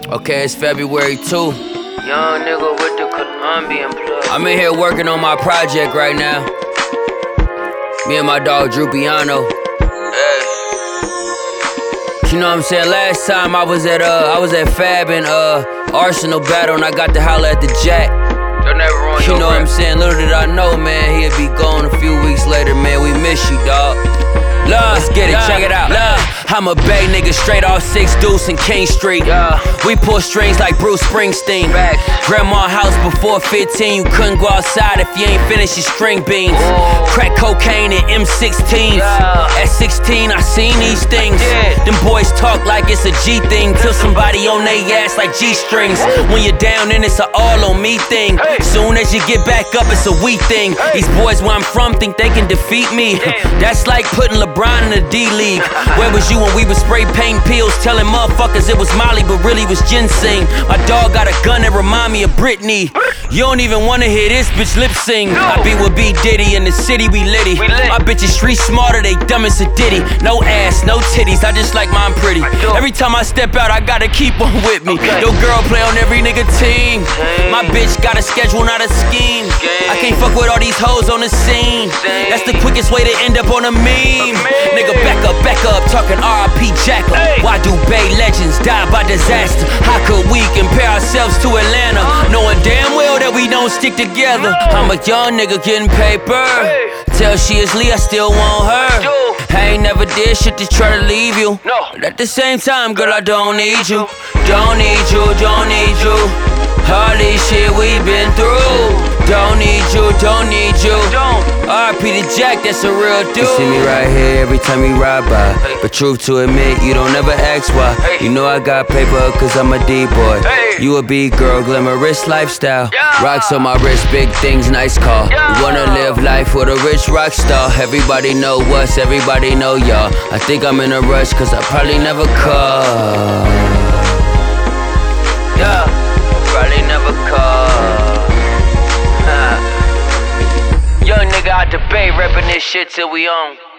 Okay, it's February 2. Young nigga with the Colombian plug. I'm in here working on my project right now. Me and my dog Drew Piano. Hey. You know what I'm saying? Last time I was at Fab and Arsenal battle and I got to holler at the Jack. Don't ever ruin your You know what I'm rap. saying? Little did I know, man, he'd be gone a few weeks later, man. We miss you, dog. Let's get it, check it out. I'm a Bay nigga straight off 6 Deuce and King Street. We pull strings like Bruce Springsteen. Grandma house before 15, you couldn't go outside if you ain't finished your string beans. Crack cocaine and M16s. At 16, I seen these things. Them boys talk like it's a G thing till somebody on they ass like G strings. When you're down, then it's a all on me thing. Soon as you get back up, it's a we thing. These boys where I'm from think they can defeat me. That's like putting LeBron in the D-League. Where was you when we was spray painting pills, telling motherfuckers it was Molly, but really was ginseng? My dog got a gun that remind me of Britney. You don't even wanna hear this bitch lip sing. I be with B Diddy in the city, we litty. My bitches street smarter, they dumb as a ditty. No ass, no titties, I just like mine pretty. Every time I step out, I gotta keep one with me. Your girl play on every nigga team. My bitch got a schedule, not a scheme. I can't fuck with all these hoes on the scene. That's the quickest way to end up on a meme. Nigga, back up, talking R.I.P. Jackal. Why do Bay legends die by disaster? How could we compare ourselves to Atlanta, knowing damn well that we don't stick together? I'm a young nigga getting paper. Tell she is Lee, I still want her. I ain't never did shit to try to leave you. But at the same time, girl, I don't need you. Don't need you, don't need you. All this shit we been through. Don't need you, don't need you. R.I.P. the Jack, that's a real dude. You see me right here every time you ride by. But truth to admit, you don't ever ask why. You know I got paper cause I'm a D-boy. You a B-girl, glamorous lifestyle. Rocks on my wrist, big things, nice call. You wanna live life with a rich rock star. Everybody know us, everybody know y'all. I think I'm in a rush cause I probably never call. Probably never call. Young nigga out the Bay, reppin' this shit till we on.